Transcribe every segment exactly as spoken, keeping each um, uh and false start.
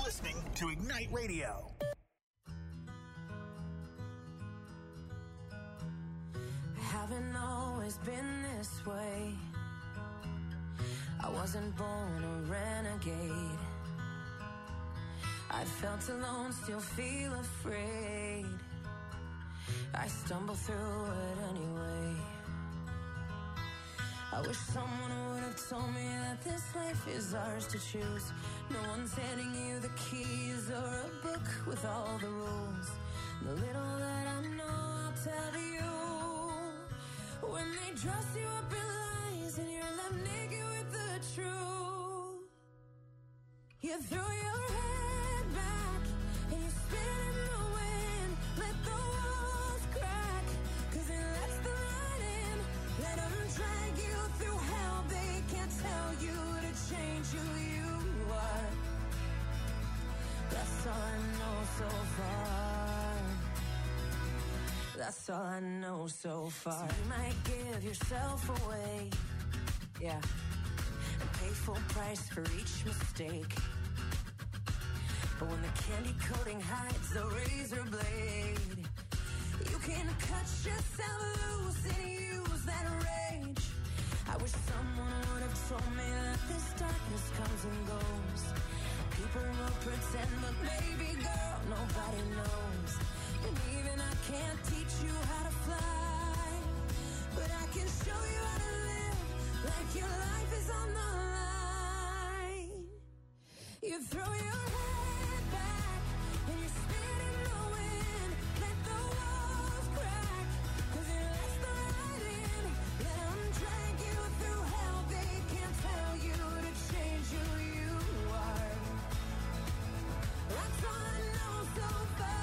listening to Ignite Radio. I haven't always been this way. I wasn't born a renegade. I felt alone, still feel afraid. I stumble through it anyway. I wish someone would have told me that this life is ours to choose. No one's handing you the keys or a book with all the rules. The little that I know, I'll tell you. When they dress you up in lies and you're left naked with the truth, you throw your head back and you spin in the wind. Let the walls crack, cause it lets the light in. Let them drag you through hell. They can't tell you to change who you are. That's all I know so far. That's all I know so far. So you might give yourself away, yeah, and pay full price for each mistake. But when the candy coating hides the razor blade, you can cut yourself loose and use that rage. I wish someone would have told me that this darkness comes and goes. People will pretend, but baby girl, nobody knows. And even I can't teach you how to fly, but I can show you how to live like your life is on the line. You throw your head back and you spin in the wind. Let the walls crack, cause it lets the light in. Let them drag you through hell. They can't tell you to change who you are. That's all I know so far.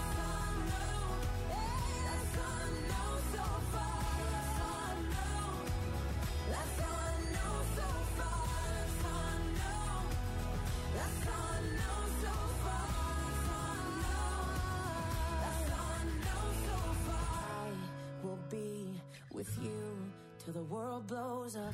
That's all I know so far. That's all I know. That's all I know so far. That's all I know. That's all I know so far. That's all I know. That's all I know so far. I will be with you till the world blows up.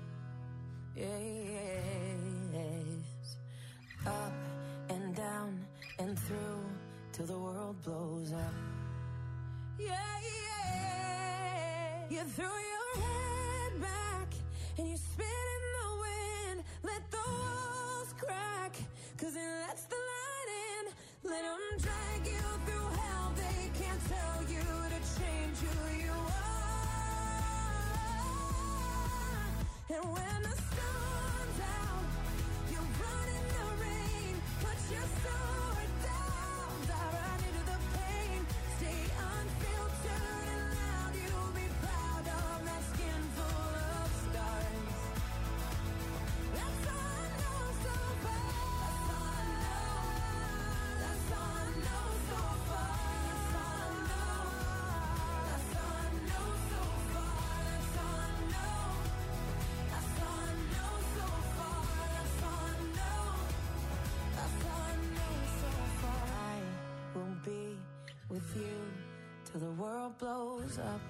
Yes. Up and down and through till the world blows up. Yeah, yeah. You throw your head back and you spin in the wind. Let the walls crack, cause it lets the light in. Let them drag you through hell. They can't tell you to change who you are. And when the sun's out, you run in the rain. Put your sword down, dive right into the pain. Stay unfiltered and loud. You'll be proud of that skin full of scars. That's all I know so far. That's all I know. That's all I know so far. That's all I know. That's all I know so far. That's all I know. That's all I know so far. That's all I know. That's all I know so far. I will be with you till the world blows up.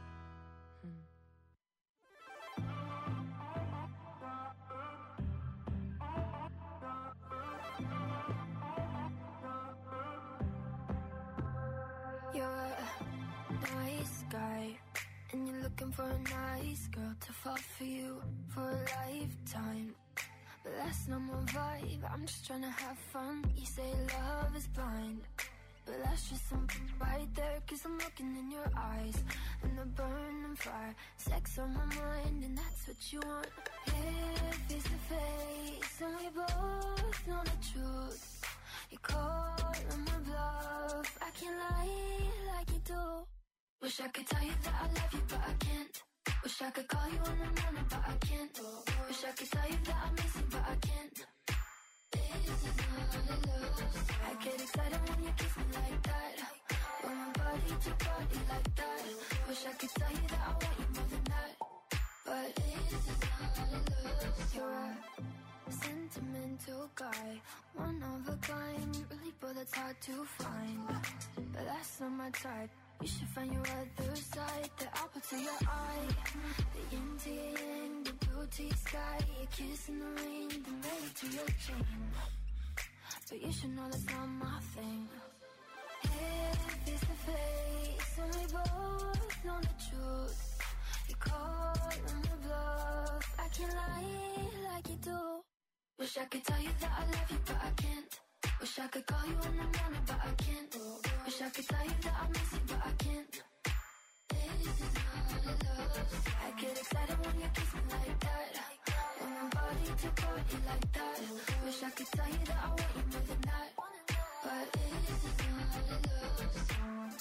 You're a nice guy, and you're looking for a nice girl to fall for you for a lifetime. But that's not my vibe, I'm just trying to have fun. You say love is blind, but that's just something right there. Cause I'm looking in your eyes, and the burning fire. Sex on my mind, and that's what you want. Here, face to face, and we both know the truth. You call on my bluff, I can't lie like you do. Wish I could tell you that I love you, but I can't. Wish I could call you in the morning, but I can't. Wish I could tell you that I miss you, but I can't. This is not love. I get excited when you kiss me like that. When my body to body like that. Wish I could tell you that I want you more than that. But this is not love. You're a sentimental guy, one of a kind. Really, but that's hard to find. But that's not my type. You should find your other side. The apple to your eye, the yin to your yang, the blue to your sky. Your kiss in the rain, the red to your chain. but you should know that's not my thing. Here, face to face, and we both know the truth. You call on the bluff, I can't lie like you do. Wish I could tell you that I love you, but I can't. Wish I could call you in the morning, but I can't. Wish I could tell you that I miss you, but I can't. This is not love. I get excited when you kiss me like that. When my body to body like that. Wish I could tell you that I want you more than that. But this is not love.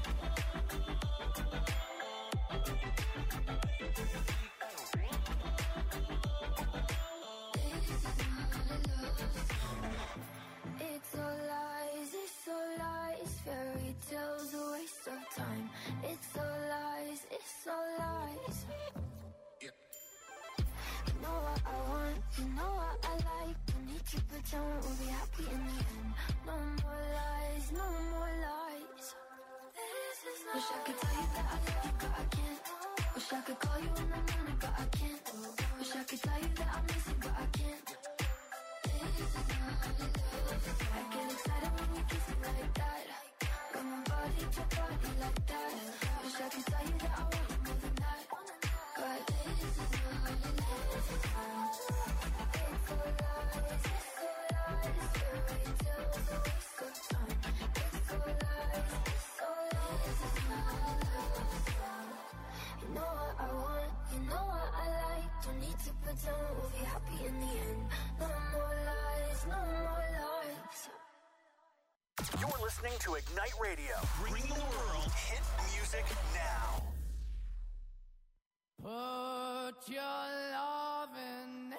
It's all lies, it's all lies. Fairy tales, a waste of time. It's all lies, it's all lies. You know what I want, you know what I like. Don't need to pretend we'll be happy in the end. No more lies, no more lies. Wish I could tell you that I love you, but I can't. Wish I could call you in the morning, but I can't. Wish I could tell you that I miss you, but I can't. I get excited when you kiss me like that. When my body to body like that. Wish I could tell you that I want you more than that. But this is not love. It's all lies, it's all lies. Fairy tales, a waste of time. It's all lies, it's all lies. It's not love. You know what I want, you know what I like. Don't need to pretend we'll be happy in the end. No more lies, no more lies. You're listening to Ignite Radio. Bring the world hit music now. Put your loving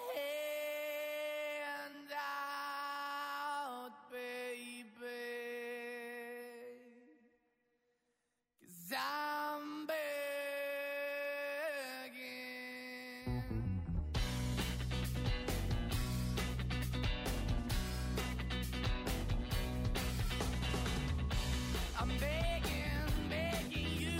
hand out, baby, 'cause I'm begging. I'm begging, begging you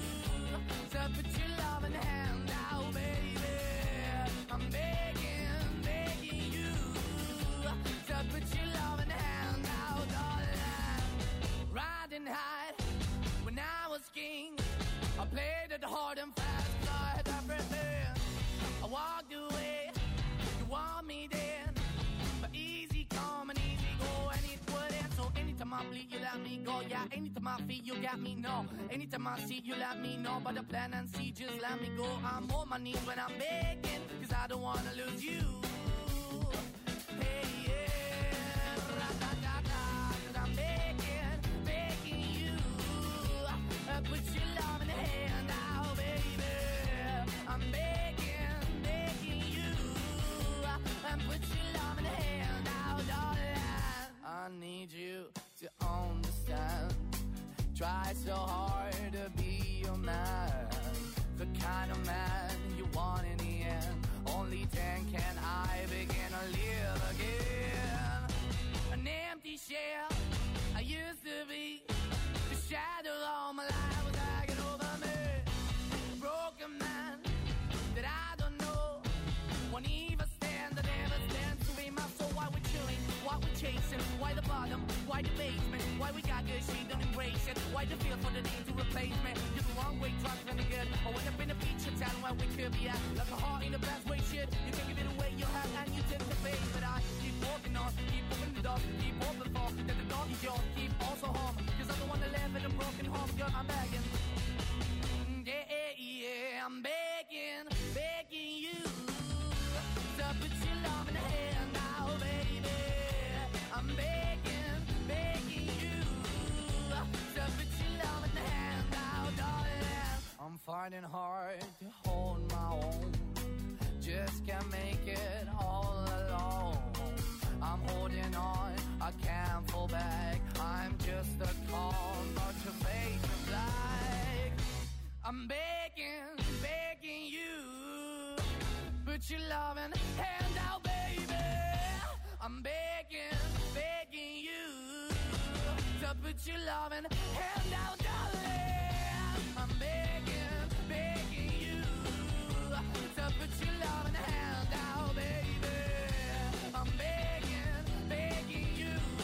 to put your loving hand out, baby. I'm begging, begging you to put your loving hand out, darling. Riding high when I was king, I played it hard and fast, 'cause I had everything. I walked away, you want me then, but easy come and easy go, and it wouldn't. So anytime I bleed, you let me go. Yeah, anytime I feel, you got me, no. Anytime I see, you let me know. But the plan and see, just let me go. I'm on my knees when I'm begging, 'cause I don't wanna lose you. Hey, yeah, ra-da-da-da, 'cause I'm begging, begging you. Uh, put your love in the hand out, baby. I'm begging, begging you. Uh, and put your love in the hand out, darling. I need you to understand. Try so hard to be your man, the kind of man you want in the end. Only then can I begin to live again. An empty shell I used to be, the shadow all my life was hanging over me. A broken man that I don't know, won't even stand, I never stand to be my soul. Why we're chilling, why we're chasing, why the bottom, why the basement, why we got good, she don't embrace it, why the feel for the need to replace me. You're the wrong way, trying to be good. I went up in a feature town where we could be at, like a heart in the best way, shit. You can give it away, you have, and you tend to pay. But I keep walking on, keep moving the dog, keep open for that the dog is yours, keep also home, 'cause I don't wanna live in a broken home, girl, I'm begging. Yeah, yeah, I'm begging, begging you to put your love in the hand now, baby. I'm begging, begging you to put your love in the hand now, darling. I'm finding hard to hold my own, just can't make it all alone. I'm holding on, I can't fall back. I'm just a call, but your face is black. I'm begging, begging you, put your loving hand out, baby. I'm begging, begging you to put your loving hand out, darling. I'm begging, begging you to put your loving hand out, baby. I'm begging, begging you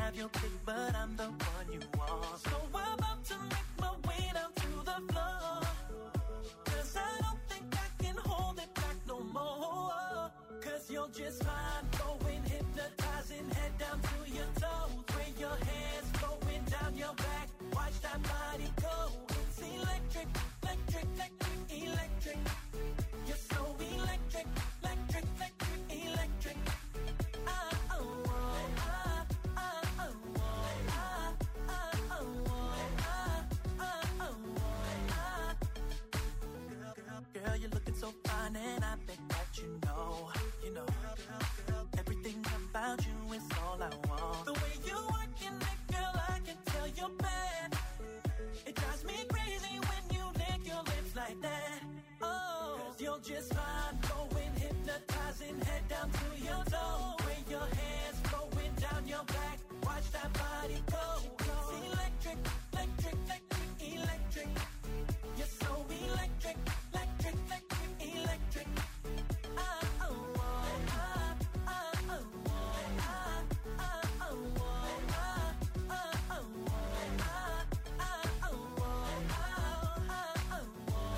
have your pick, but I'm the one you want. So I'm about to make my way down to the floor, 'cause I don't think I can hold it back no more. 'Cause you're just fine, going hypnotizing, head down to your toes. Where your hands flowing down your back, watch that body go. It's electric, electric, electric, electric. You're so electric, electric, electric, electric. Ah, oh, oh, ah, ah, oh, oh, ah, ah, oh, oh, ah, ah, oh, oh, ah. Girl, girl, girl, you're looking so fine, and I bet that you know, you know, everything about you is all I want. The way you working it, girl, I can tell you're bad. It drives me crazy when you lick your lips like that. Oh, 'cause you're just fine, going hypnotizing, head down to your toe. Where your hands flowing down your back, watch that body go. It's electric, electric, electric, electric. You're so electric, electric, electric, electric. Ah, oh, oh, ah, ah, oh, oh, ah, ah, oh, oh, ah, ah, oh, oh, ah, ah, oh, oh, ah, ah, oh,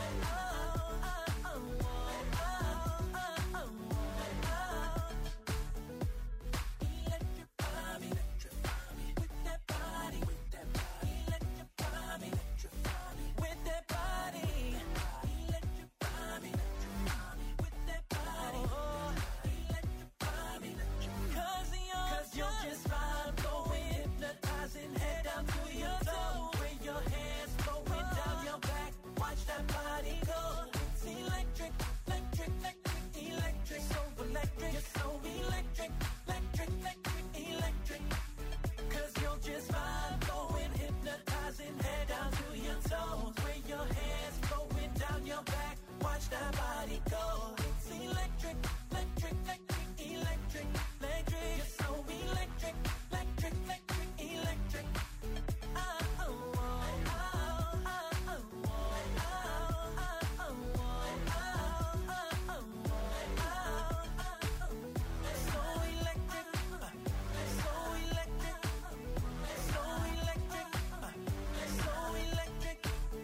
electrify me, electrify me with that body, with that body. Electrify me, electrify me with that body. Electrify me, electrify me with that body. Electrify me, electrify. 'Cause you're, 'Cause you're just fine, going hypnotizing, head down to your toes. Where your hands flowing down your back, watch that body go. It's electric, electric, electric, electric. So electric, you're so electric, electric, electric, electric. 'Cause you're just fine, going hypnotizing, head down to your toes. Where your hands flowing down your back, watch that body go. It's electric, electric, electric, electric, electric. You're so electric, electric, electric, electric. Ah, oh, oh, ah, ah, oh, oh, ah, ah, oh, oh, ah, ah, oh, oh, ah, ah, oh. So electric, uh, so electric, so electric, uh, so electric.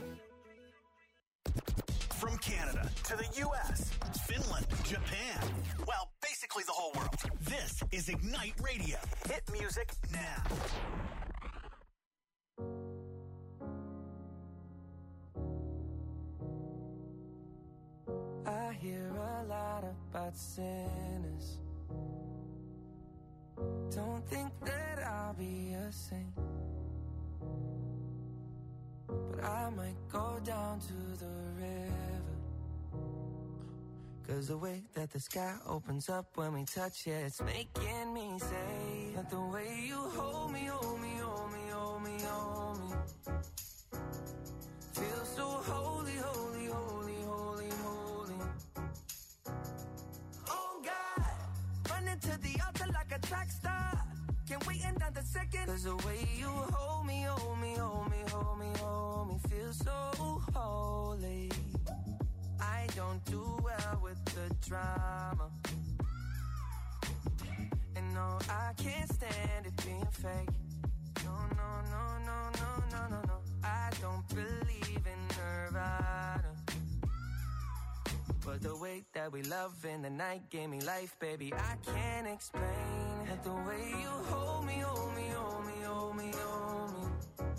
From Canada to the U S, Finland, Japan, well, basically the whole world. This is Ignite Radio. Hit music now. I hear a lot about sinners. Don't think that I'll be a saint, but I might go down to the river. 'Cause the way that the sky opens up when we touch it, it's making me say that the way you hold me, hold me, hold me, hold me, hold me, feels so holy, holy, holy, holy, holy. Oh God, running to the altar like a track star. Can't wait another second. 'Cause the way you hold me, hold me, hold me, hold me, hold me, feels so holy. I don't do well with the drama, and no, I can't stand it being fake. No, no, no, no, no, no, no, no. I don't believe in Nirvana, but the way that we love in the night gave me life, baby. I can't explain it. The way you hold me, hold me, hold me, hold me, hold me,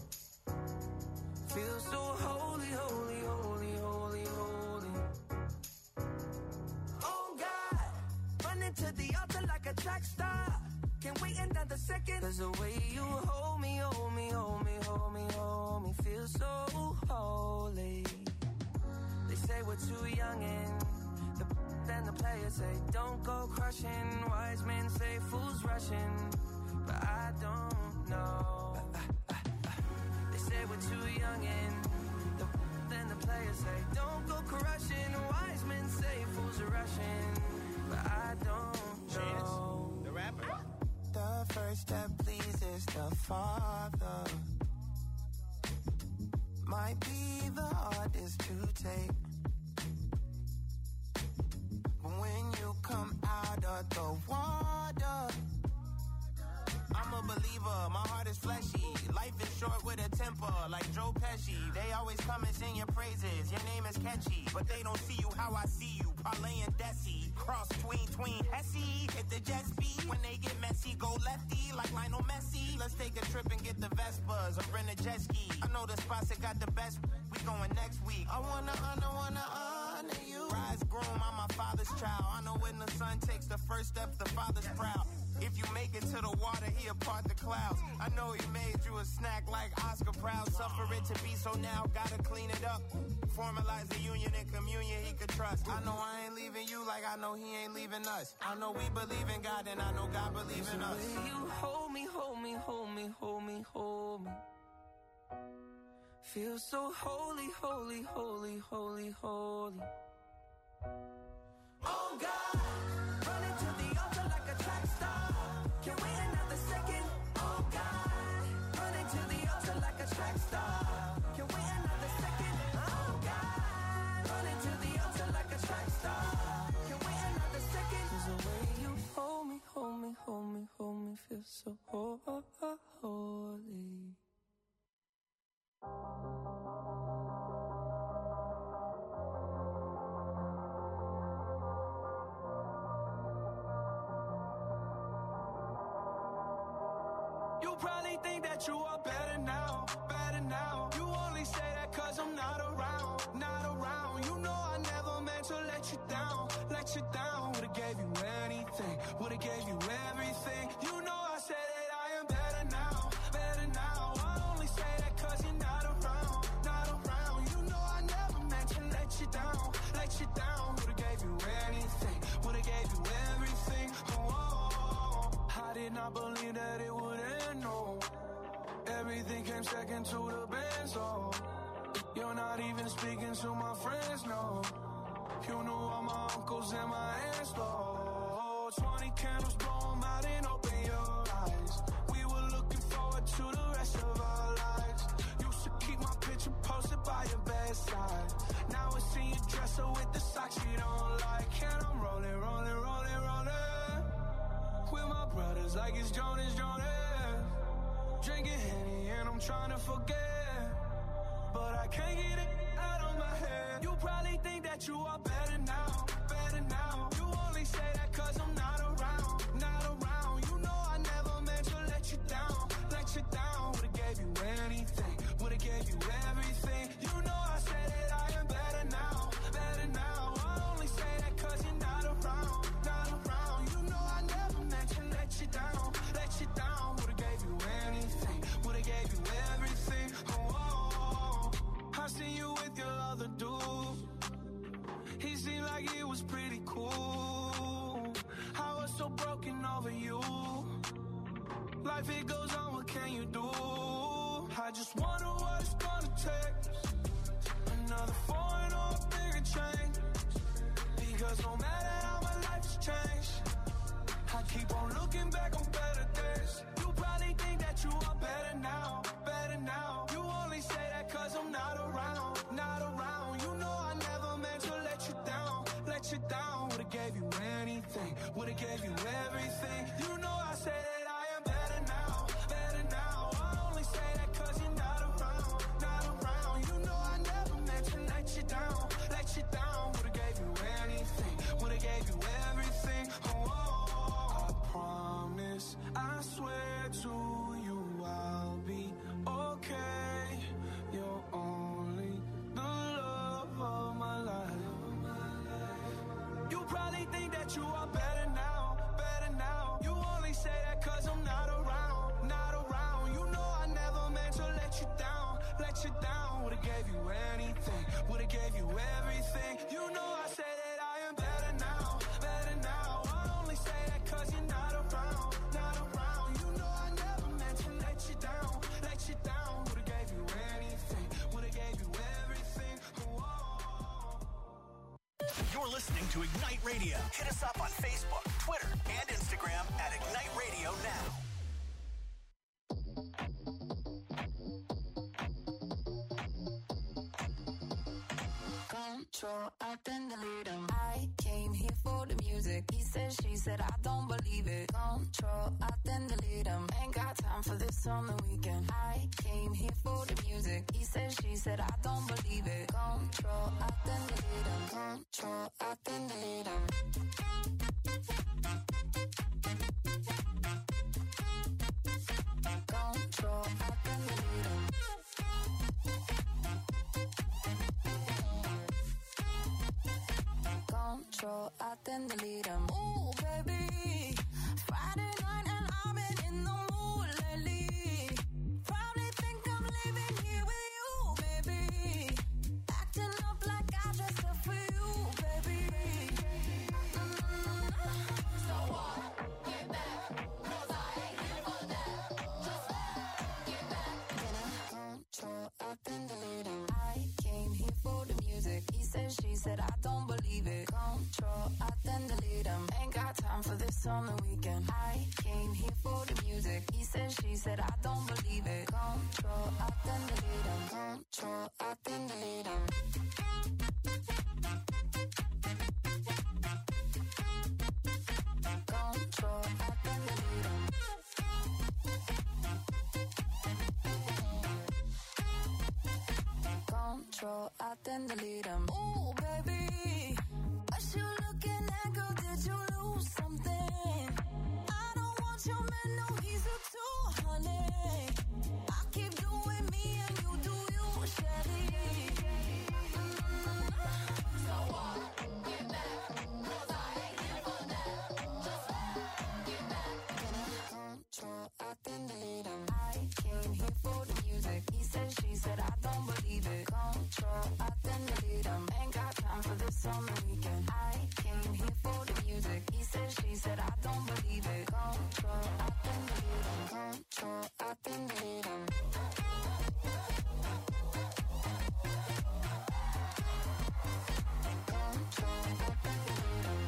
feels so holy, holy, holy, holy, holy. Oh God, running to the altar like a track star. Can't wait another second. 'Cause the way you hold me, hold me, hold me, hold me, hold me, feels so holy. They say we're too young and the then the players say don't go crushing. Wise men say fools rushing, but I don't know. They say we're too young and the then the players say don't go crushing. Wise men say fools are rushing, but I don't know. The rapper. The first step pleases the Father. Might be the hardest to take, but when you come out of the water, I'm a believer. believer, my heart is fleshy. Life is short with a temper, like Joe Pesci. They always come and sing your praises, your name is catchy. But they don't see you how I see you, parlay and Desi. Cross tween, tween, Hesse. Hit the jet speed, when they get messy, go lefty, like Lionel Messi. Let's take a trip and get the Vespas, or rent a jet ski. I know the spots that got the best, we going next week. I wanna honor, wanna honor you. Rise groom, I'm my father's child. I know when the son takes the first step, the father's proud. If you make it to the water, he'll part the clouds. I know he made you a snack like Oscar Proud. Suffer it to be, so now gotta clean it up. Formalize the union and communion he could trust. I know I ain't leaving you like I know he ain't leaving us. I know we believe in God and I know God believes in us. The way you hold me, hold me, hold me, hold me, hold me. Feel so holy, holy, holy, holy, holy. Oh God, running to the altar like a track star. Can't wait another second. Oh God, running to the altar like a track star. Can't wait another second. Oh God, running to the altar like a track star. Can't wait another second. 'Cause the way you hold me, hold me, hold me, hold me, feel so holy. You probably think that you are better now, better now. You only say that 'cause I'm not around, not around. You know I never meant to let you down, let you down. Would've gave you anything, would've gave you everything. You know I said that I am better now, better now. I only say that 'cause you're not around, not around. You know I never meant to let you down, let you down. Would've gave you anything, would've gave you everything. Oh, I did not believe that it would end, no. Everything came second to the band, so you're not even speaking to my friends, no. You knew all my uncles and my aunts, though. Twenty candles, blow 'em out and open your eyes. We were looking forward to the rest of our lives. Used to keep my picture posted by your bedside. Now I see your dresser with the socks you don't like. And I'm rolling, rolling, rolling, rolling with my brothers like it's Jonas, Jonas. Drinking Henny and I'm trying to forget, but I can't get it out of my head. You probably think that you are better now, better now. You only say that 'cause I'm not around, not around. You know I never meant to let you down, let you down. Would've gave you anything, would've gave you everything. You know I said that I am better now, better now. I only say that 'cause you're not around, not around. You know I never meant to let you down, let you down. Would've gave you anything, would've gave you everything. Oh, oh, oh. I seen you with your other dude. He seemed like he was pretty cool. I was so broken over you. Life it goes on, what can you do? I just wonder what it's gonna take. Another foreign or a bigger change. Because no matter how my life has changed, I keep on looking back on better days. You probably think that you are better now, better now. You only say that 'cause I'm not around, not around. You know I never meant to let you down, let you down. Would've gave you anything, would've gave you everything. You know I said that I am better now, better now. I only say that 'cause you're not around, not around. You know I never meant to let you down, let you down. Would've gave you anything, would've gave you everything. Oh, oh, I promise, I swear to you I'll be okay. You're only the love of my life. You probably think that you are better now, better now. You only say that 'cause I'm not around, not around. You know I never meant to let you down, let you down. Would've gave you anything, would've gave you everything. You know I say that I am better now, better now. I only say that 'cause you're not around, not around. You know I never meant to let you down, let you down. Would've gave you anything, would've gave you everything. Whoa. You're listening to Ignite Radio. Hit us up on Facebook, Twitter, and Instagram at Ignite Radio Now. Control, I then delete them. I came here for the music. He said, she said, I don't believe it. Control, I then delete him. Ain't got time for this on the weekend. I came here for the music. He said, she said, I don't believe it. Control, I then delete him. Control, I then delete him. Control, I then delete him. Control, I then delete him. Ooh, baby, Friday night and I've been in the mood lately. Probably think I'm leaving here with you, baby. Acting up like I dressed up for you, baby. Mm-hmm. So what? Get back, 'cause I ain't here for that. Just get back. Then I control, I then delete him. I came here for the music. He said, she said, I don't believe it. Control, I then delete him. Ain't got time for this on the weekend. I came here for the music. He said, she said, I don't believe it. Control, I then delete him. Control, I then delete him. Control, I then delete him. Control, I then delete him. Ooh, baby, what you looking at, girl? Did you lose something? I don't want your man, no, he's a two, honey. I keep doing me and you do you, Shelly. Mm-hmm. So what? Get back, 'cause I ain't here for that. Just get back. Then I control, I then delete him. I came here for the music. He said, she said, I don't believe it. Control, I then delete him. Ain't got time for this on the weekend. I came here for the music. He said, she said, I don't believe it. Control, I then delete him. Control, I then delete him. Control, I then delete him.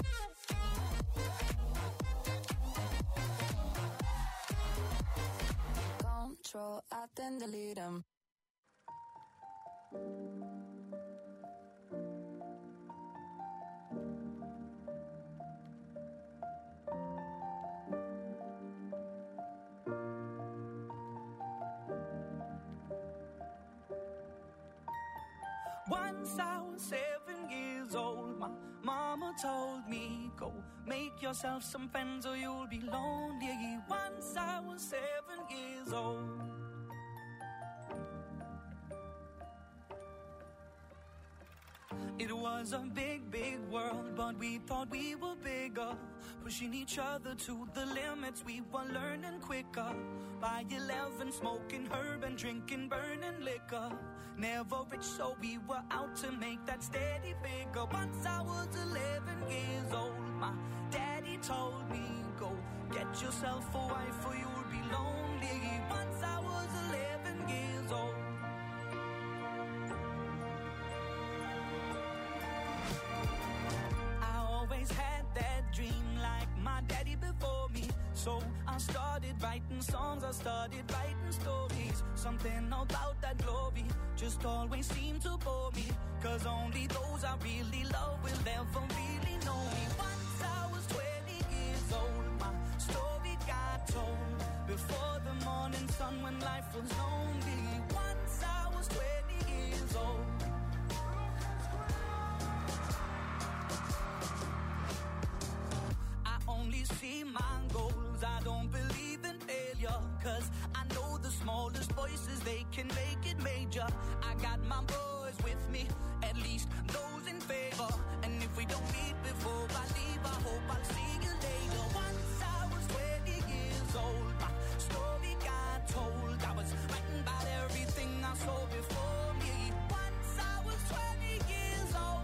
Control, I then delete him. Once I was seven years old, my mama told me, go make yourself some friends or you'll be lonely. Once I was seven years old. It was a big, big world, but we thought we were bigger. Pushing each other to the limits, we were learning quicker. By eleven, smoking herb and drinking burning liquor. Never rich, so we were out to make that steady figure. Once I was eleven years old, my daddy told me, go get yourself a wife or you'll be lonely. Once I was eleven years old. Had that dream like my daddy before me. So I started writing songs, I started writing stories. Something about that glory just always seemed to bore me. Cause only those I really love will ever really know me. Once I was twenty years old, my story got told. Before the morning sun when life was lonely. Once I was twenty years old. Only see my goals, I don't believe in failure. Cause I know the smallest voices, they can make it major. I got my boys with me, at least those in favor. And if we don't meet before I leave, I hope I'll see you later. Once I was twenty years old, my story got told. I was writing about everything I saw before me. Once I was twenty years old.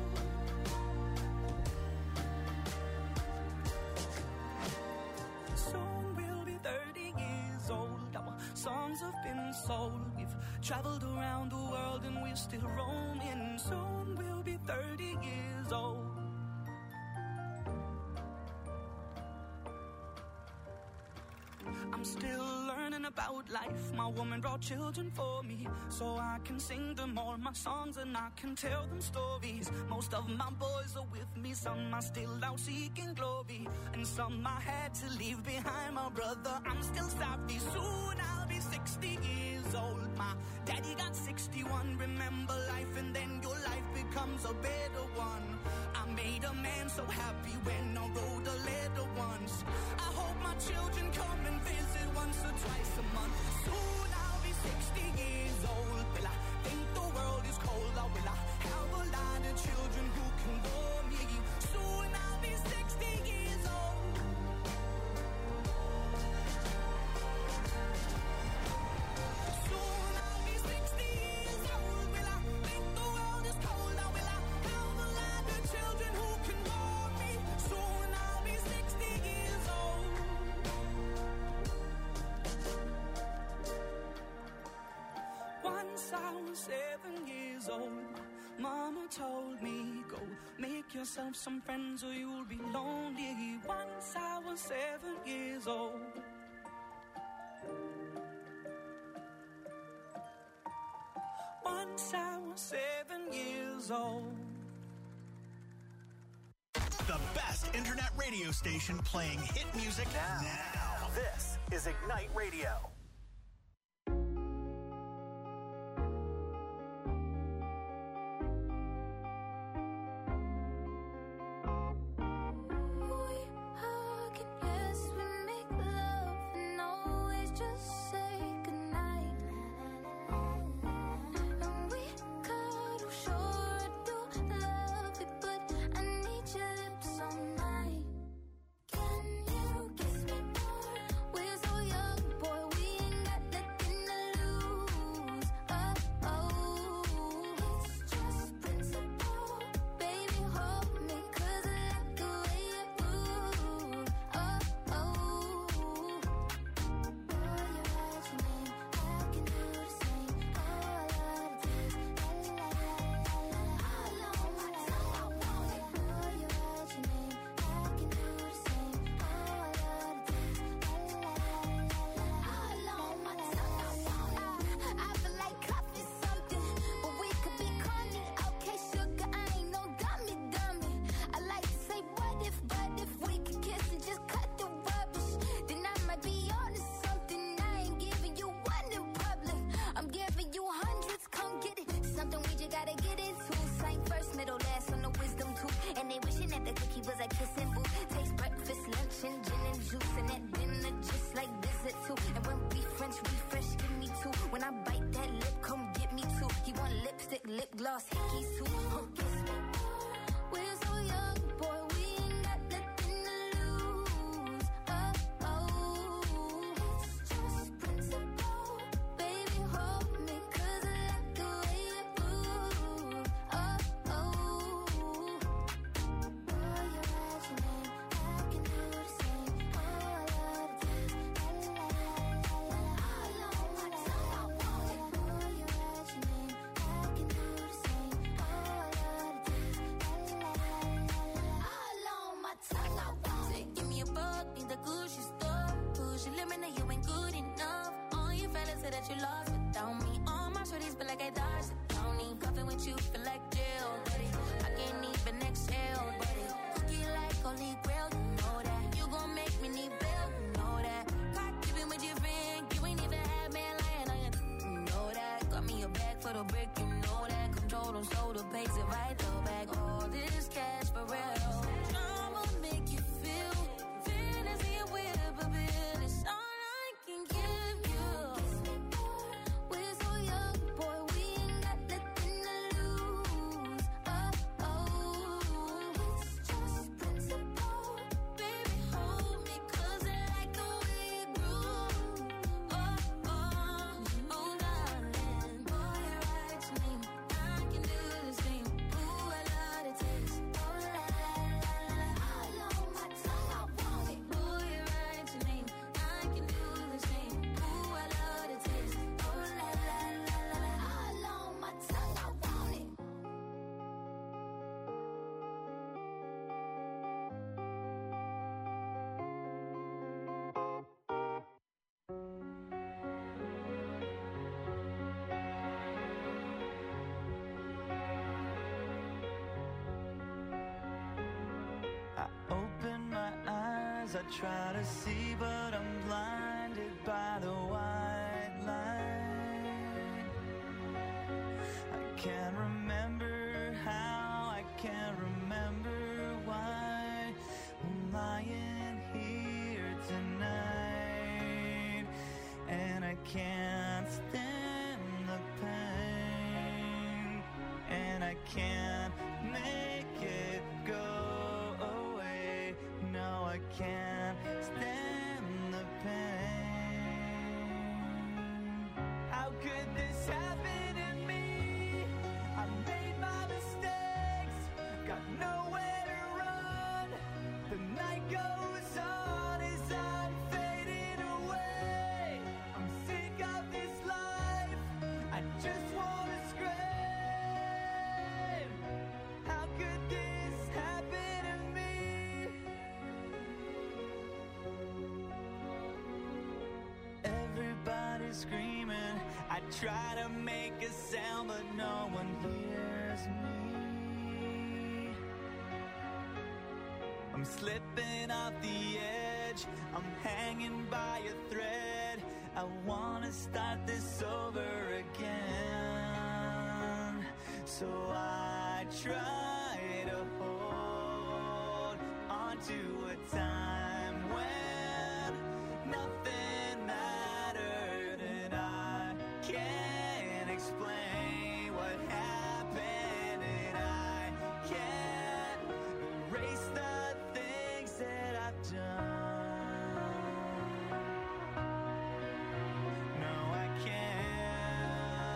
Soon we'll be thirty years old. Our songs have been sold. We've traveled around the world and we're still roaming. Soon we'll be thirty years old. I'm still learning to about life. My woman brought children for me, so I can sing them all my songs and I can tell them stories. Most of my boys are with me, some are still out seeking glory, and some I had to leave behind. My brother, I'm still sorry. Soon I'll be sixty years old. My daddy got sixty-one. Remember life and then your life becomes a better one. I made a man so happy when I wrote a letter once. I hope my children come and visit once or twice a month. Soon I'll be sixty years old. Will I think the world is cold, or will I have a lot of children who can bore me? Soon I'll be sixty years old. Soon I'll be sixty years old. Will I think the world is cold, or will I have a lot of children who can bore me? Soon I'll be sixty years old. Once I was seven years old, Mama told me, go make yourself some friends or you'll be lonely. Once I was seven years old. Once I was seven years old. The best internet radio station playing hit music now. now. This is Ignite Radio. eyes I try to see, but I'm blinded by the white light. I can't remember how, I can't remember why I'm lying here tonight, and I can't stand the pain, and I can't make it go away. No, I can't stand the pain. How could this happen to me? I made my mistakes, got nowhere to run. The night goes on as I'm fading away. I'm sick of this life, I just wanna scream. How could this happen to me? Everybody's screaming, I try to make a sound, but no one hears me. I'm slipping off the edge, I'm hanging by a thread. I wanna start this over again. So I try to hold on to a time when nothing mattered, and I can't explain what happened, and I can't erase the things that I've done. No, I can't.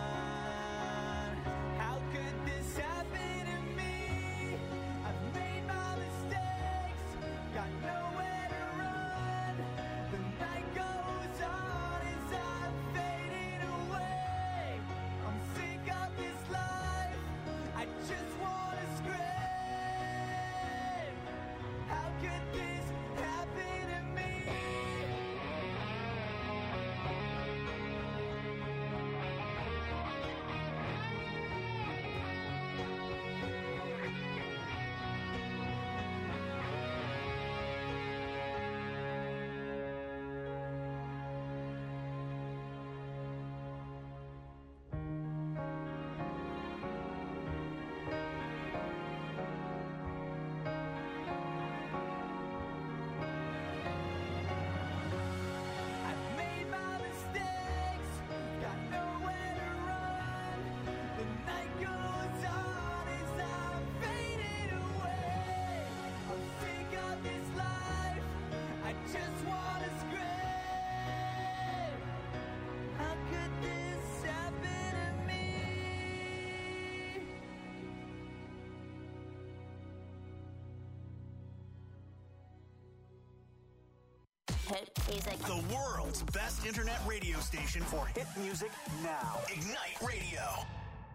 How could this happen to me? I've made my mistakes, got nowhere to run. The night goes on as I'm fading away. I'm sick of this life, I just wanna scream. How could this happen to me? I've made my mistakes, got nowhere to run. The night goes on as I'm fading away. I'm sick of this life, I just wanna scream. How could this happen to me? Hit music. The world's best internet radio station for hit music now. Ignite Radio.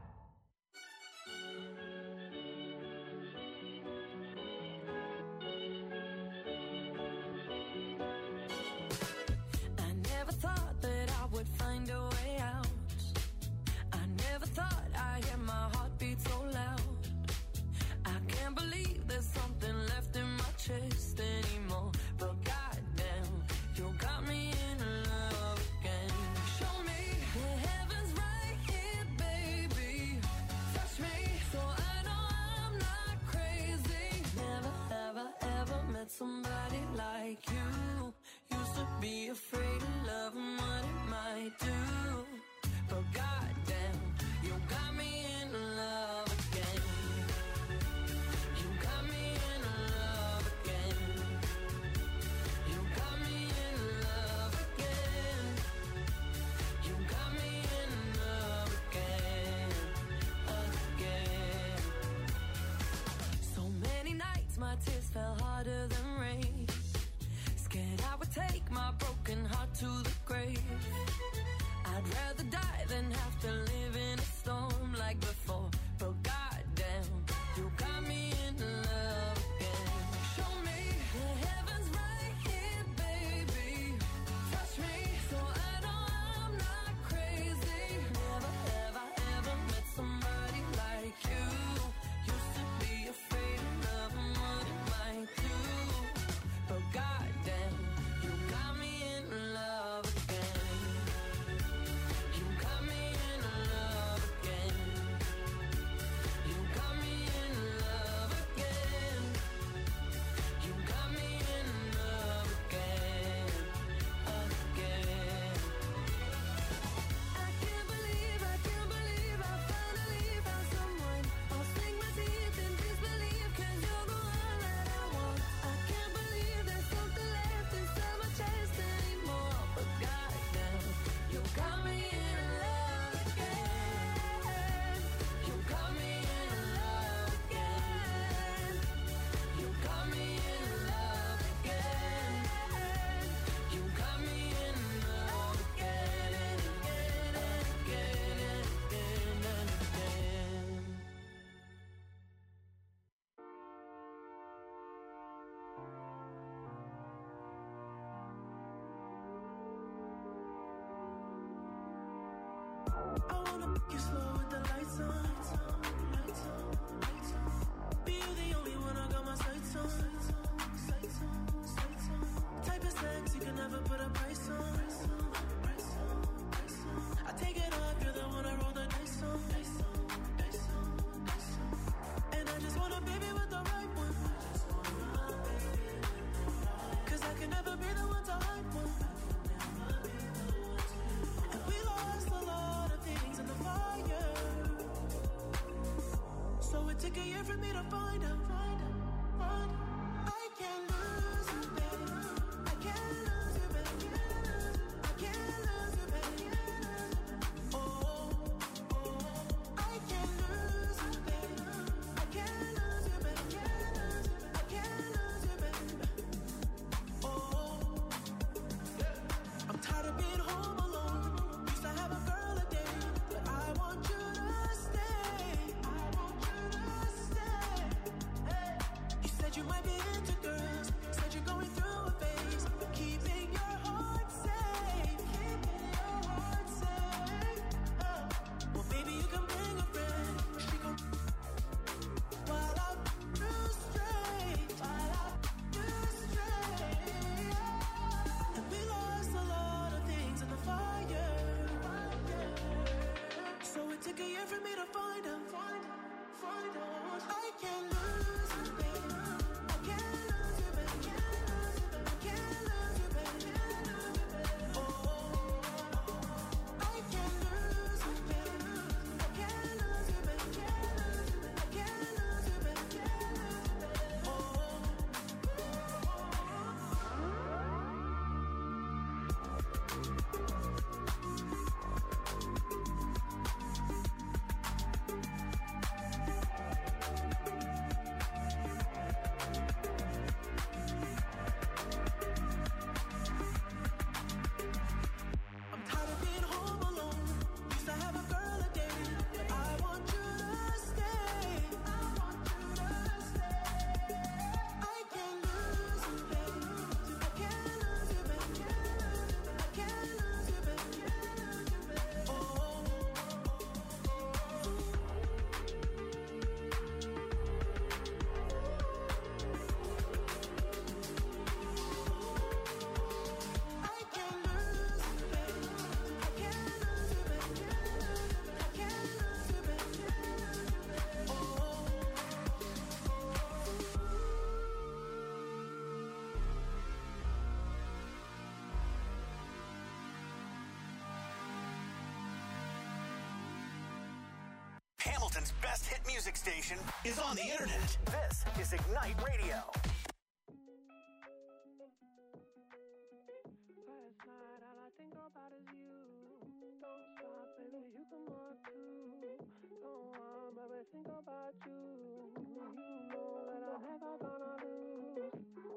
I never thought that I would find a way out. I never thought I'd hear my heartbeat so loud. I can't believe there's something left in my chest anymore. But goddamn, you got me in love again. Show me the heavens right here, baby. Touch me so I know I'm not crazy. Never, ever, ever met somebody like you. Used to be afraid of love and what it might do. But goddamn, you got me in love again. You got me in love again. You got me in love again. You got me in love again, again. So many nights my tears fell harder than rain. Scared I would take my broken heart to the grave. I'd rather die than have to live in a storm like before. But goddamn, you got me in love again. Show me the heavens right here, baby. Touch me so I know I'm not crazy. Never, ever, ever met somebody like you. Used to be afraid of love and what it might You slow with the lights on. Be you the only one I got my sights on. Type of sex you can never put a price on. I take it off, you're the one I roll the dice on. And I just want a baby with the right one. Cause I can never be the one to hype one. And we lost a lot of things in the fire. So it took a year for me to find out. I can't lose you, baby. I can't lose you, baby. I can't lose you, baby. Oh, oh, I can't lose you, baby. I can't lose you, baby. I can't lose you, baby. Oh, I'm tired of being home alone. Used to have a girl a day, but I want you to stay. I want you to stay. Hey. You said you might be into girls. Said you're going through a phase. But keeping your heart safe. Keeping your heart safe. Oh. Well, baby, you can bring a friend. She gon' while I do straight. While I do straight. And we lost a lot of things in the fire. So it took a year for me to find out. I can't lose you, baby. I can't lose you, baby. I can't lose you, baby. Oh, I can't lose you, baby. I can't lose you, baby. I can't lose you, baby. I'm tired of being home alone. Used to have a girl a day, but I want you to stay. I want you to stay. I can't lose you, baby. I can't lose you, baby. I can't lose you, baby. Oh, I can't lose you, baby. I can't lose you, baby. I can't lose you, baby. Oh. Hamilton's best hit music station is on the internet. This is Ignite Radio. Last night, all I think about is you. Don't stop, baby, you can walk too. Don't want, baby, think about you. You know that I'm never gonna lose.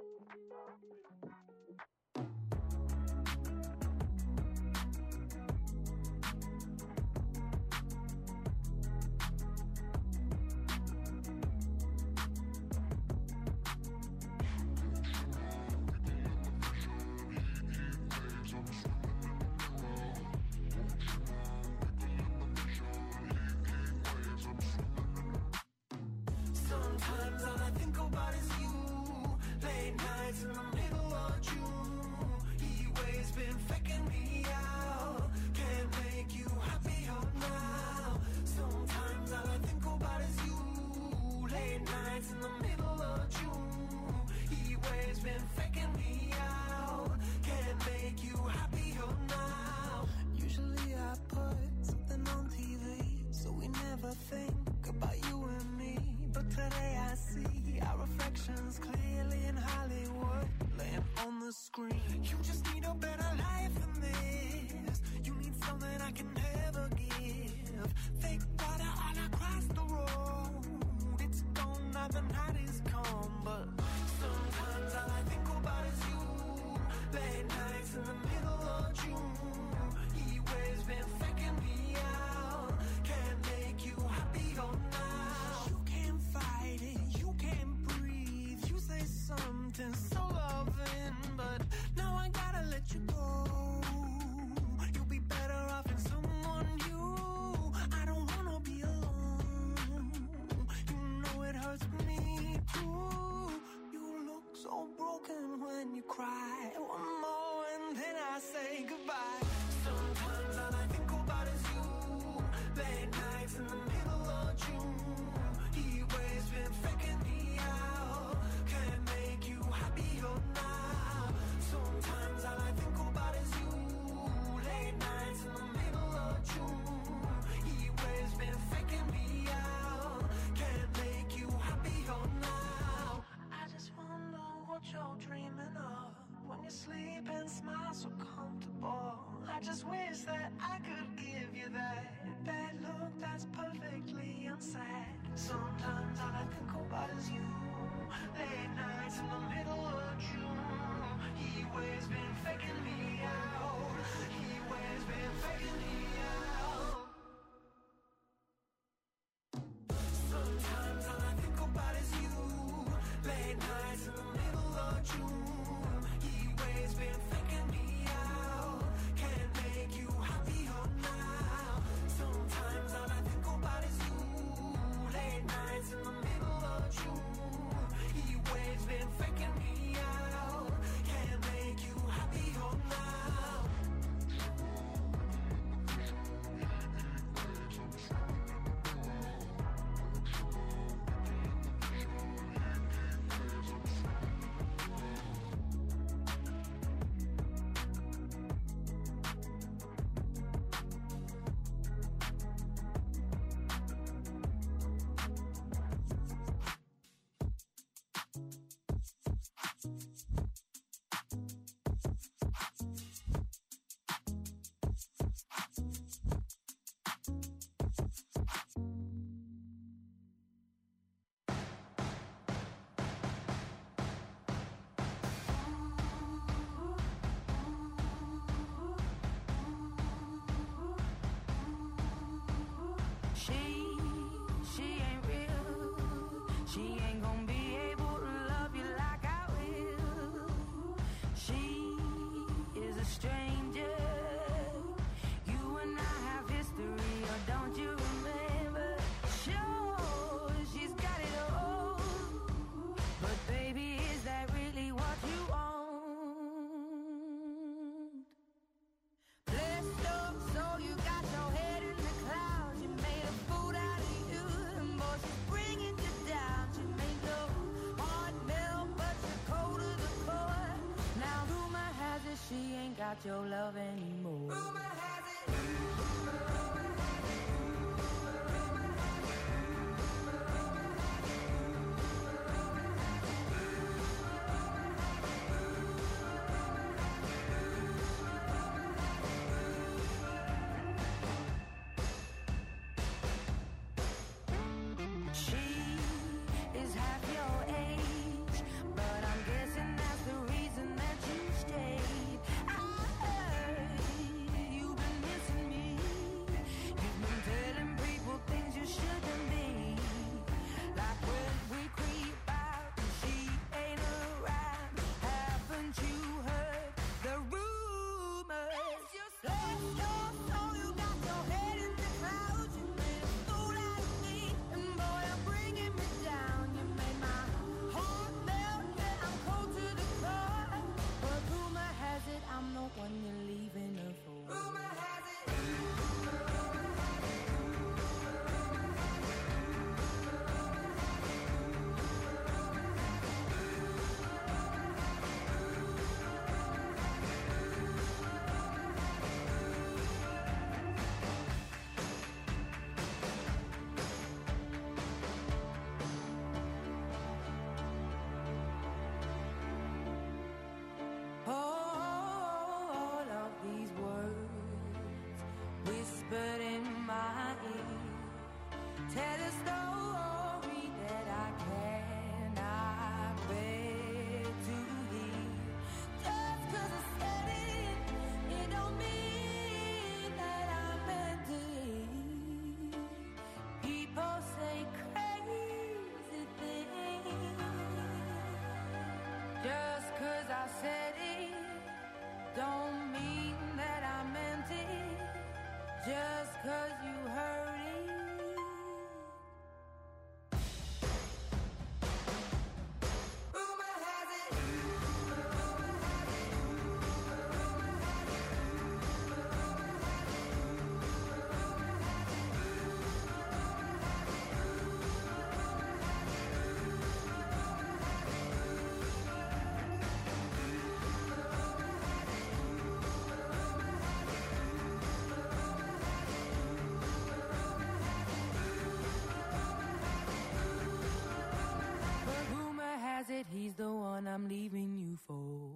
Sometimes all I think about is you. Late nights in the middle of June. He waves been faking me out. Can't make you happier now. Sometimes all I think about is you. Late nights in the middle of June. He waves been faking me out. Can't make you happier now. Usually I put something on T V, so we never think about you and me. But today I see our reflections clearly in Hollywood, laying on the screen. You just need a better life than this. You need something I can never give. Fake water all across the road. It's gone now, the night is come. But sometimes all I think about is you. Late nights in the middle of June. He waves been faking me out. Can't make you happier now. You can't fight it, you can't breathe. You say something so loving, but now I gotta let you go. You'll be better off in someone new. I when you cry. One more and then I say goodbye. Sometimes all I think about is you. Late nights in the middle of June. He always been faking me out. Can't make you happier now. Sometimes all I think about is you. Late nights in the middle of June. He always been faking me out. Can't make you happier now. I just wonder what you're dreaming of when you sleep and smile so comfortable. I just wish that I could give you that bad look that's perfectly unsaid. Sometimes all I think about is you. Late nights in the middle of June. He always been faking me out. He always been faking me out. Sometimes all I think about is you. Late nights in the middle of June. He always been faking me out. Can't make you happier now. Sometimes all I think about is you. Late nights in the middle of June. He always been faking me out. Can't make you happier now. She, she ain't real. She ain't gonna be able to love you like I will. She is a stranger. You and I have history, or don't you remember? Sure, she's got it all. But baby, is that really what you want? Blessed up, so you got your head in the clouds. You made a fool out of you, and boy, she's bringing you down. She made your heart melt, but you're cold to the core. Now rumor has it she ain't got your love anymore. Rumor has it. She is half your age, but I'm guessing that's the reason that you stayed. I heard you've been missing me. You've been telling people things you shouldn't be. Like when we creep out and she ain't around. Haven't you heard the rumors? Bless your soul, you got your head in the clouds. You made a fool out of me, and boy, you're bringing me down. You made my heart melt, yeah, I'm cold to the core. But rumor has it I'm the one you're leaving her for. Rumor has it. All of these words whispered in my ear tell a story that I cannot bear to hear. Just 'cause I said it, it don't mean that I meant it. People say crazy things. Just 'cause I said it don't mean that I meant it. Just 'cause you heard it. Rumor has it. I'm leaving you for.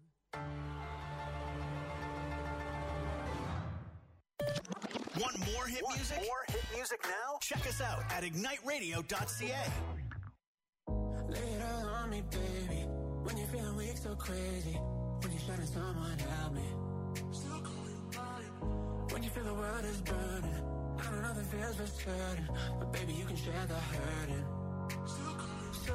Want more hit Want music? More hit music now? Check us out at ignite radio dot c a. Lay it all on me, baby. When you're feeling weak, so crazy. When you're shutting someone help me. When you feel the world is burning, I don't know if it feels for certain, but baby, you can share the hurting. So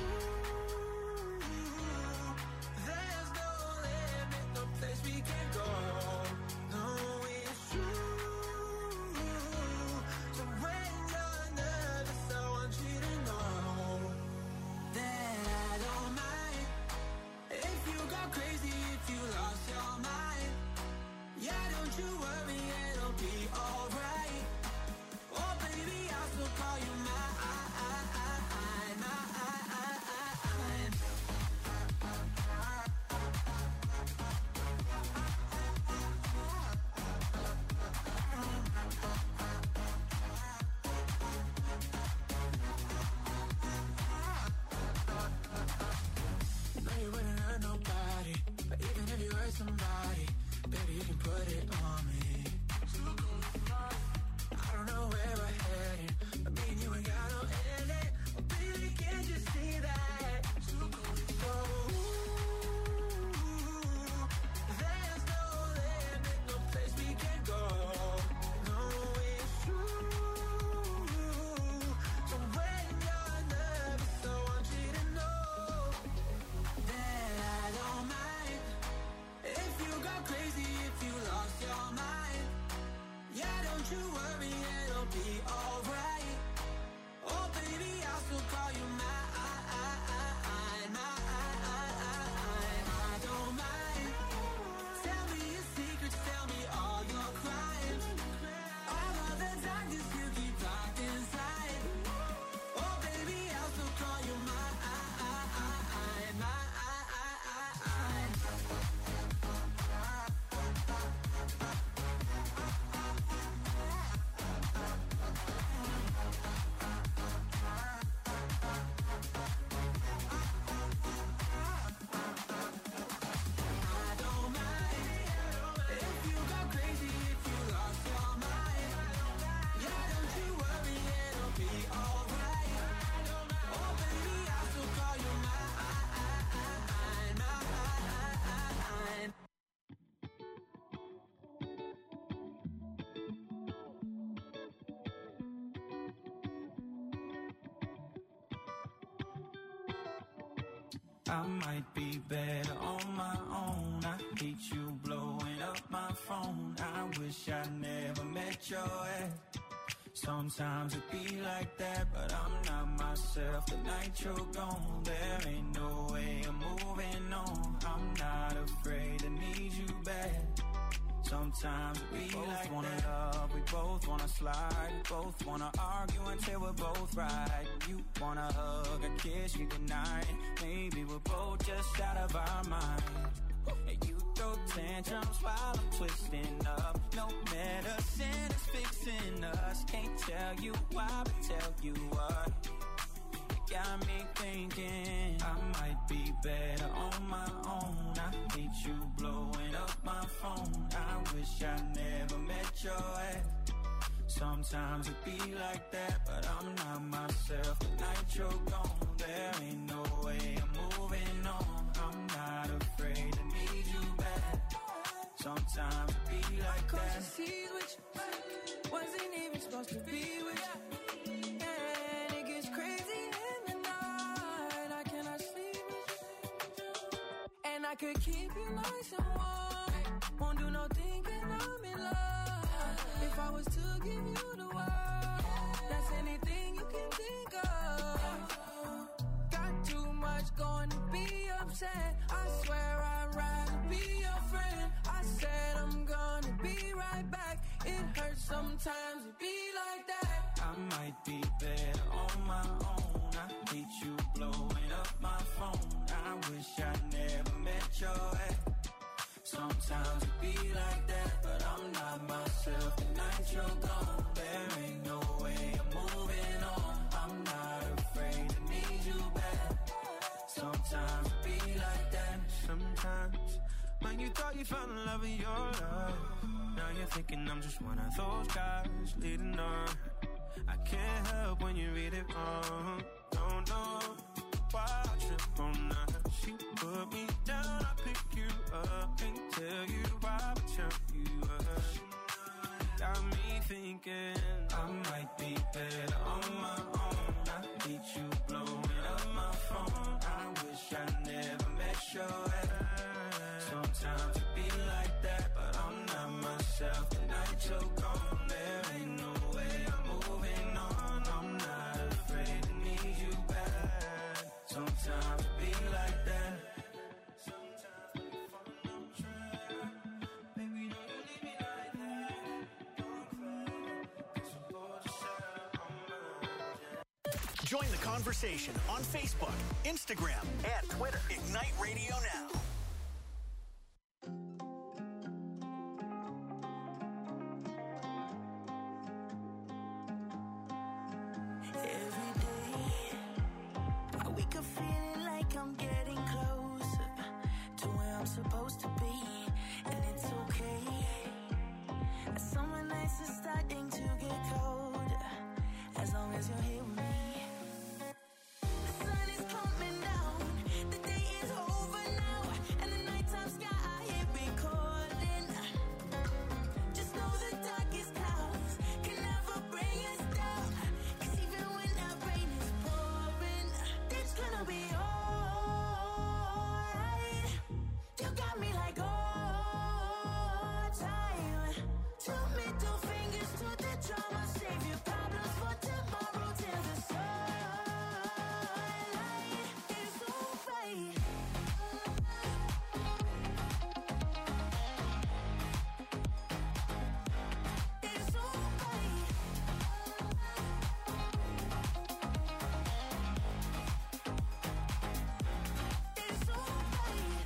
there's no limit, no place we can go. No, it's true. So when you're nervous, I want you to know that I don't mind if you go crazy, if you lost your mind. Yeah, don't you worry, it'll be alright. Oh baby, I'll still call you mine. Somebody, baby, you can put it on me. I don't know where we're heading, but me and you ain't got no ending. Oh, baby, can't you see that? So, there's no limit, no place we can go. No, it's true. So when you're nervous, I want you to know that I don't mind if you go crazy, if you lost your mind. Yeah, don't you worry, it'll be alright. Oh baby, I'll still call you mine. I don't mind. Tell me your secrets, tell me all your crimes. All of the darkness you keep locked inside. Oh baby, I'll still call you mine. I might be better on my own. I hate you blowing up my phone. I wish I never met your ex. Sometimes it be like that, but I'm not myself the night you're gone. There ain't no way I'm moving on. I'm not afraid to need you back. Sometimes we both like wanna that. Love, we both wanna slide, we both wanna argue until we're both right. You wanna hug, a kiss you goodnight. Maybe we're both just out of our mind. And you throw tantrums while I'm twisting up. No medicine is fixing us. Can't tell you why, but tell you what. You got me thinking I might be better on my own. I hate you blowing up my phone. I wish I never met your ex. Sometimes it be like that, but I'm not myself the night you're gone. There ain't no way I'm moving on. I'm not afraid to need you back. Sometimes it be like that. Cause you see with you, wasn't even supposed to be with you. And it gets crazy in the night. I cannot sleep with you. And I could keep you nice and warm. Won't do no thinking I'm in love. If I was to give you the world, that's anything you can think of. Got too much going to be upset. I swear I'd rather be your friend. I said I'm gonna be right back. It hurts sometimes to be like that. I might be better on my own. I hate you blowing up my phone. I wish I never met your ex. Sometimes it be like that, but I'm not myself the night you're gone. There ain't no way I'm moving on. I'm not afraid to need you back. Sometimes it be like that sometimes. When you thought you found the love of your life, now you're thinking I'm just one of those guys leading on. I can't help when you read it wrong. Don't know why I trip on that. She put me down, I pick you up. Can't tell you why, but tell you up. Got me thinking I might be better on my own. I hate you blowing up my phone. I wish I never met your ass. Sometimes it be like that, but I'm not myself. Tonight you're gone, there ain't no way I'm moving on. I'm not afraid to need you back. Sometimes it be like that. Sometimes we fall on track. Baby, don't you leave me like that. Don't cry, 'cause I'm bored yourself on my. Join the conversation on Facebook, Instagram, and Twitter. Ignite Radio Now. Every day, I wake up feeling like I'm getting closer to where I'm supposed to be, and it's okay. Summer nights are starting to get colder, as long as you're here with me. The sun is coming down, the day is over now, and the nighttime sky I hear it calling. Just know the darkest clouds can never bring us down, 'cause even when that rain is pouring, it's gonna be alright. You got me like all time. Two middle fingers to the drama, save your problems for tomorrow till the sunlight is alright. It's alright. It's alright.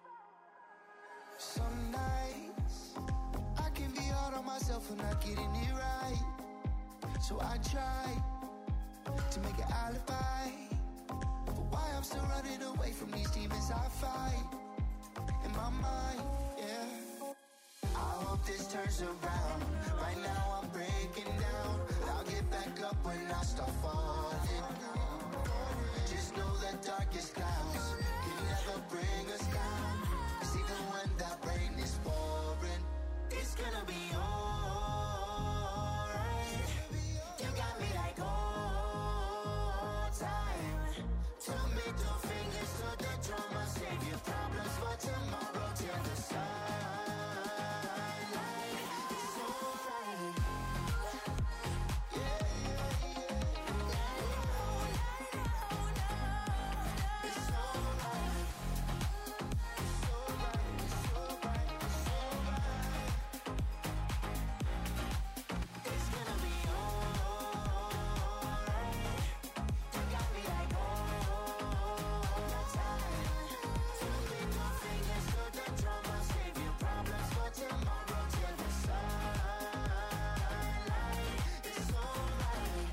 Some nights I can be hard on myself for not getting it right. So I try to make an alibi for why I'm still running away from these demons I fight in my mind, yeah. I hope this turns around. Right now I'm breaking down. I'll get back up when I start falling. Just know that darkest clouds can never bring us down. 'Cause even when that rain is pouring, it's gonna be alright. You got me like all time. Two middle fingers to the drama, save your problems for tomorrow till the sunlight. It's alright. Yeah, yeah, yeah. It's alright. It's alright. It's alright. It's alright. It's gonna be alright. You got me like all time. Two middle fingers to the drama, save your problems for tomorrow till the sunlight. It's alright.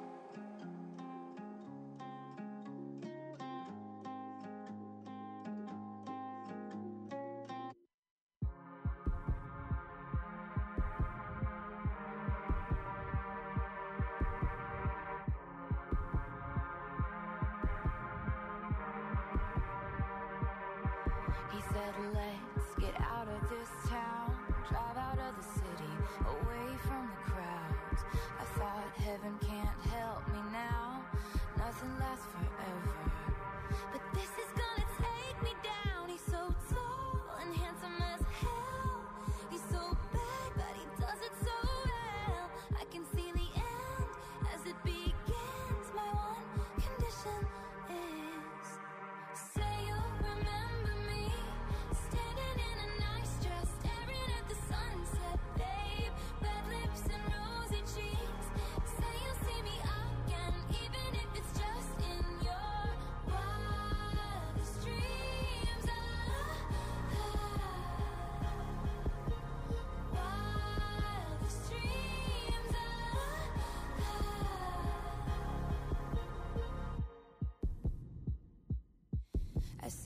He said, let's get out of this town, drive out of the city, away from the crowds. I thought heaven can't help me now, nothing lasts forever. But this is gonna take me down. He's so tall and handsome as hell. He's so bad, but he does it so well. I can see the end as it begins. My one condition is, say you'll remember me, standing in a nice dress, staring at the sunset, babe. Red lips and rosy cheeks. Say you'll see me again, even if it's just in your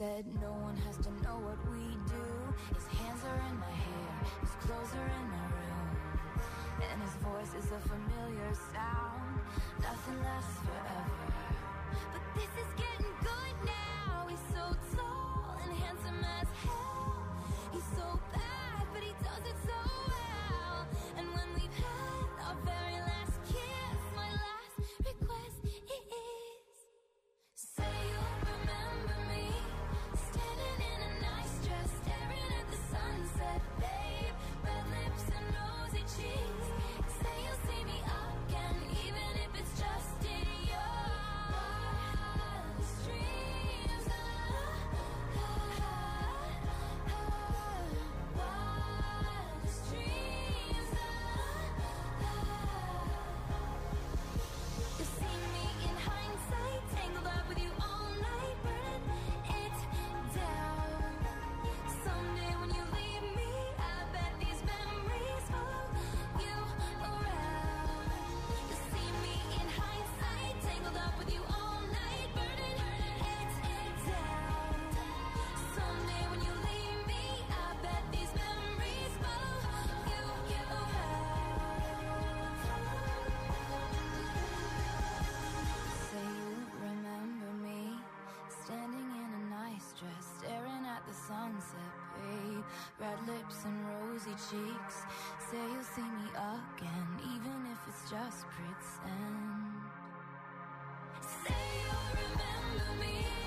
said no one has to know what we do. His hands are in my hair, his clothes are in my room, and his voice is a familiar sound. Nothing lasts forever, but this is getting good now. He's so tall and handsome as hell. He's so bad, but he does it so well. And when we've had our very last kiss, my last request is, say you'll remember me, standing in a nice dress, staring at the sunset, babe. Red lips and rosy cheeks. Say you'll see me again, even if it's just in your wildest dreams. Wildest dreams. You see me in hindsight, tangled up with you all night, burning it down. Someday when you leave me, I bet these memories follow you around. You see me in hindsight, tangled up with you all night, burning it down. Someday when you leave me, I bet these memories follow you around. Say you remember me, standing in a nice dress, staring at the sunset, babe. Red lips and rosy cheeks. Say you'll see me again, even if it's just pretend. Say you'll remember me.